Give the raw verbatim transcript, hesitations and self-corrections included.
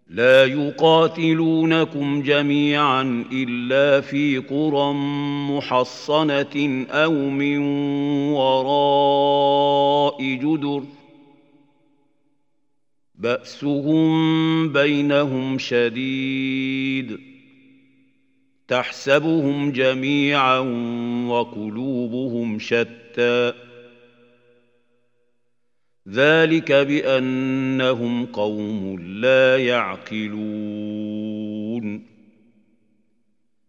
لا يقاتلونكم جميعا إلا في قرى محصنة أو من وراء جدر بأسهم بينهم شديد تحسبهم جميعا وقلوبهم شتى ذلك بأنهم قوم لا يعقلون